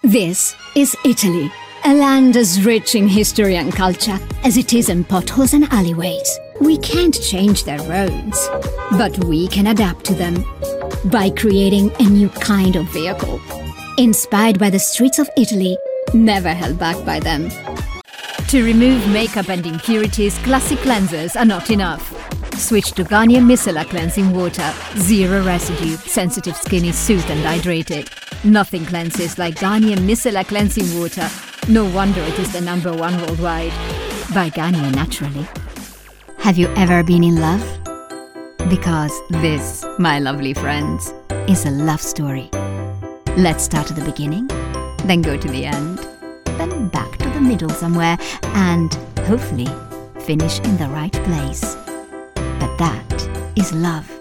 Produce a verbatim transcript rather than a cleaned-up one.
This is Italy, a land as rich in history and culture as it is in potholes and alleyways. We can't change their roads, but we can adapt to them by creating a new kind of vehicle, inspired by the streets of Italy, never held back by them. To remove makeup and impurities, classic cleansers are not enough. Switch to Garnier Micellar Cleansing Water. Zero residue, sensitive skin is soothed and hydrated. Nothing cleanses like Garnier Micellar Cleansing Water. No wonder it is the number one worldwide. By Garnier Naturally. Have you ever been in love? Because this, my lovely friends, is a love story. Let's start at the beginning, then go to the end, then back to the middle somewhere, and hopefully finish in the right place. But that is love.